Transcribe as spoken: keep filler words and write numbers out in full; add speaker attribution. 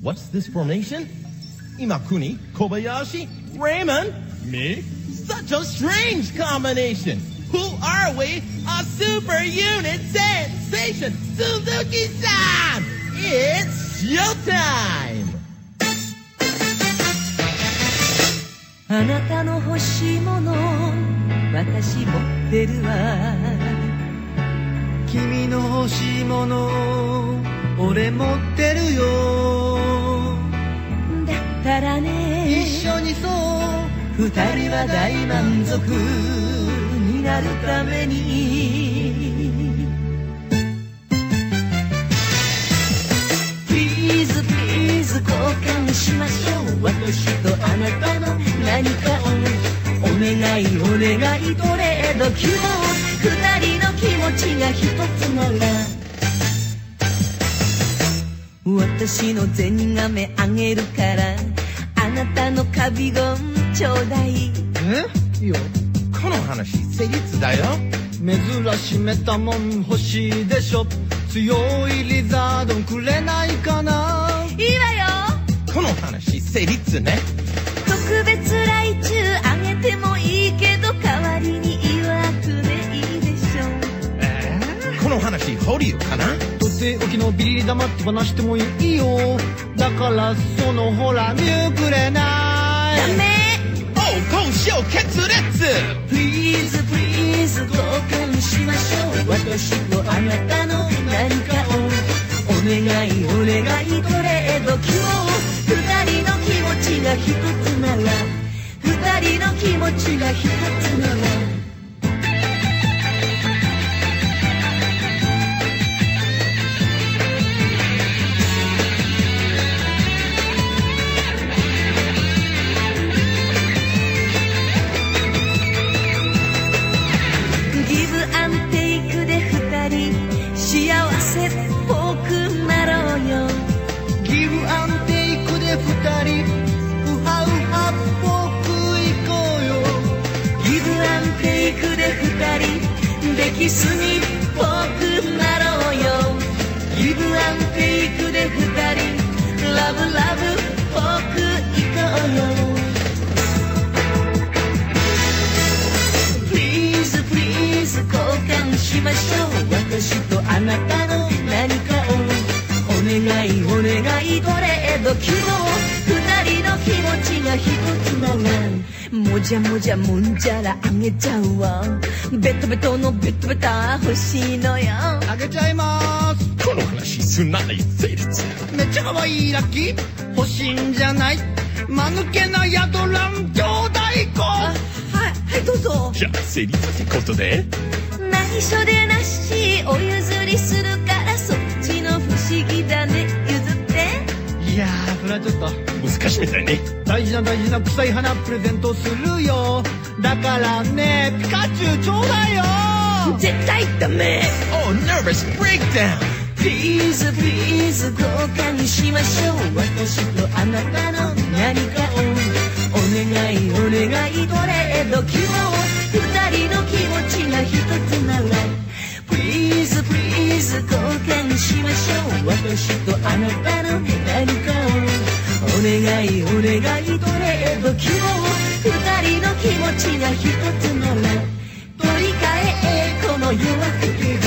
Speaker 1: What's this formation? Imakuni, Kobayashi, Raymond, me? Such a strange combination. Who are we? A super unit sensation, Suzuki-san! It's showtime!
Speaker 2: あなたの欲しいもの私持ってるわ
Speaker 3: 君の欲しいもの俺持ってるよ
Speaker 2: だったらね
Speaker 3: 一緒にそう
Speaker 2: 二人は大満足になるために Please please 交換しましょう私とあなたの何かをお願いお願いトレード希望二人の気持ちが一つなら私の銭亀あげるからあなたのカビゴンちょうだい
Speaker 3: えいいよ
Speaker 1: この話成立だよ
Speaker 3: 珍しめたもん欲しいでしょ強いリザードンくれないかない
Speaker 2: いわよ
Speaker 1: この話成立ね
Speaker 2: 特別来中あげてもいいけど代わりに曰くでいいでしょ
Speaker 1: えー、この話保留かな
Speaker 3: とっておきのビリリ玉手放してもいいよだからそのほら見くれない
Speaker 2: ダメ
Speaker 1: 交渉決裂
Speaker 2: Please please 交換しましょう私とあなたの何かをお願いお願いトレード希望二人の気持ちが一つなら二人の気持ちが一つなら幸せっぽくなろうよ
Speaker 3: ギブアンテイクで二人ウハウハっぽくいこうよ
Speaker 2: ギブアンテイクで二人出来すぎっぽくなろうよギブアンテイクで二人ラブラブっぽくいこうよ Please please 交換しましょう私とあなたの何かをお願いお願いトレード希望二人の気持ちが一つならもじゃもじゃもんじゃらあげちゃうわベトベトのベトベタ欲しいのよ
Speaker 3: あげちゃいます
Speaker 1: この話すんなり成立
Speaker 3: めっちゃ可愛いラッキー欲しいんじゃない間抜けなヤドラン兄弟子
Speaker 2: はいはいどうぞ
Speaker 1: じゃあ成立ってことで
Speaker 2: 内緒でなしお譲りするからそっちの不思議だね譲って
Speaker 3: いやーそれはちょっと
Speaker 1: 難しいみたいね
Speaker 3: 大事な大事な臭い花プレゼントするよだからねピカチュウちょうだいよ
Speaker 2: 絶対ダメ
Speaker 1: Oh nervous breakdown
Speaker 2: Please please 交換しましょう私とあなたの何かをお願いお願いトレード希望二人の気持ちが一つなら Please please 交換しましょう私とあなたの何かをお願いお願いトレード希望二人の気持ちが一つなら取り替えこの夜は